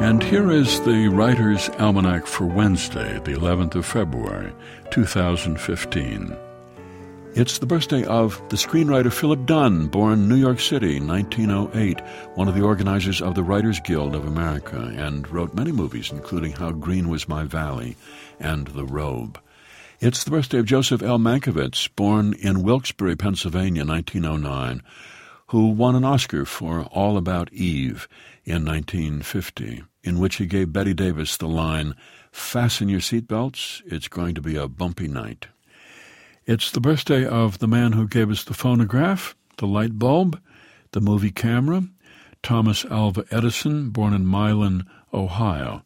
And here is the Writer's Almanac for Wednesday, the 11th of February, 2015. It's the birthday of the screenwriter Philip Dunn, born New York City, 1908, one of the organizers of the Writers Guild of America, and wrote many movies, including How Green Was My Valley and The Robe. It's the birthday of Joseph L. Mankiewicz, born in Wilkes-Barre, Pennsylvania, 1909, who won an Oscar for All About Eve in 1950, in which he gave Bette Davis the line, "Fasten your seatbelts, it's going to be a bumpy night." It's the birthday of the man who gave us the phonograph, the light bulb, the movie camera, Thomas Alva Edison, born in Milan, Ohio,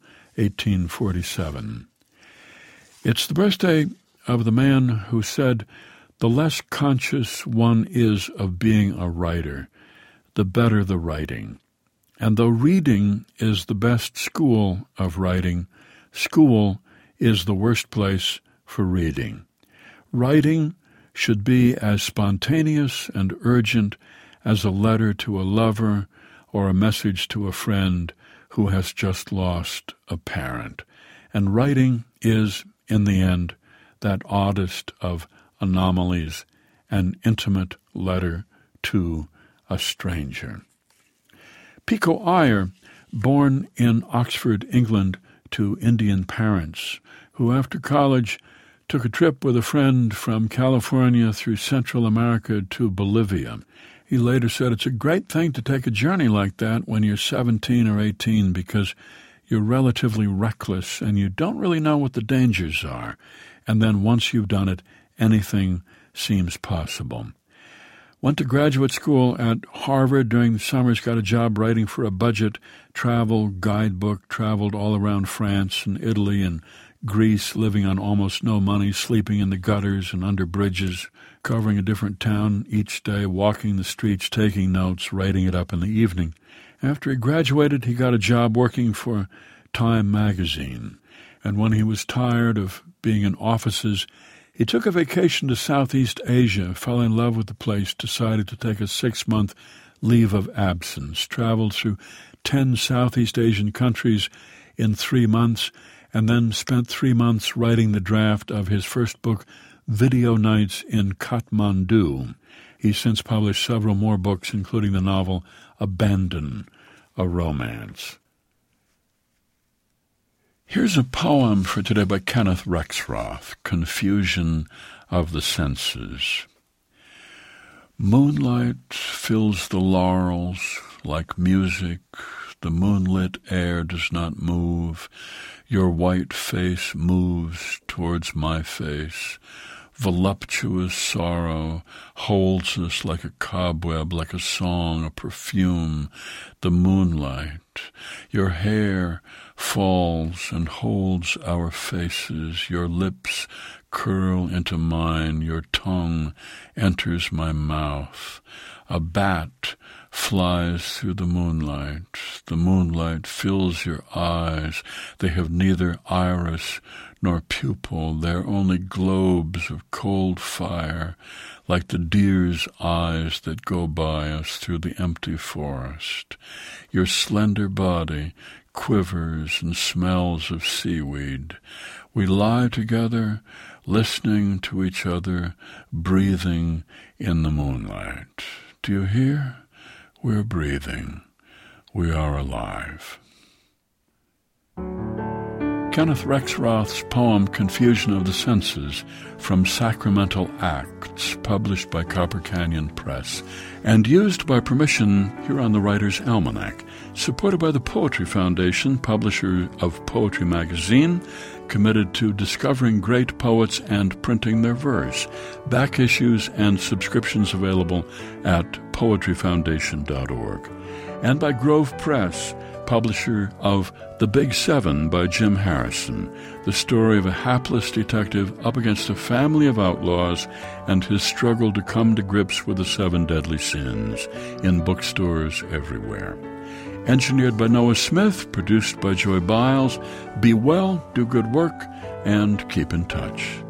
1847. It's the birthday of the man who said, "The less conscious one is of being a writer, the better the writing. And though reading is the best school of writing, school is the worst place for reading. Writing should be as spontaneous and urgent as a letter to a lover or a message to a friend who has just lost a parent. And writing is, in the end, that oddest of anomalies, an intimate letter to a stranger." Pico Iyer, born in Oxford, England, to Indian parents, who after college took a trip with a friend from California through Central America to Bolivia. He later said it's a great thing to take a journey like that when you're 17 or 18 because you're relatively reckless and you don't really know what the dangers are. And then once you've done it, anything seems possible. Went to graduate school at Harvard during the summers, got a job writing for a budget travel guidebook, traveled all around France and Italy and Greece, living on almost no money, sleeping in the gutters and under bridges, covering a different town each day, walking the streets, taking notes, writing it up in the evening. After he graduated, he got a job working for Time magazine. And when he was tired of being in offices, he took a vacation to Southeast Asia, fell in love with the place, decided to take a 6-month leave of absence, traveled through 10 Southeast Asian countries in 3 months, and then spent 3 months writing the draft of his first book, Video Nights in Kathmandu. He's since published several more books, including the novel Abandon, a Romance. Here's a poem for today by Kenneth Rexroth, Confusion of the Senses. Moonlight fills the laurels like music. The moonlit air does not move. Your white face moves towards my face. Voluptuous sorrow holds us like a cobweb, like a song, a perfume, the moonlight. Your hair falls and holds our faces. Your lips curl into mine. Your tongue enters my mouth. A bat flies through the moonlight. The moonlight fills your eyes. They have neither iris nor pupil. They're only globes of cold fire, like the deer's eyes that go by us through the empty forest. Your slender body quivers and smells of seaweed. We lie together, listening to each other, breathing in the moonlight. Do you hear? We're breathing. We are alive. Kenneth Rexroth's poem Confusion of the Senses from Sacramental Acts, published by Copper Canyon Press, and used by permission here on the Writer's Almanac, supported by the Poetry Foundation, publisher of Poetry Magazine, committed to discovering great poets and printing their verse. Back issues and subscriptions available at poetryfoundation.org. And by Grove Press, publisher of The Big Seven by Jim Harrison, the story of a hapless detective up against a family of outlaws and his struggle to come to grips with the 7 deadly sins, in bookstores everywhere. Engineered by Noah Smith, produced by Joy Biles. Be well, do good work, and keep in touch.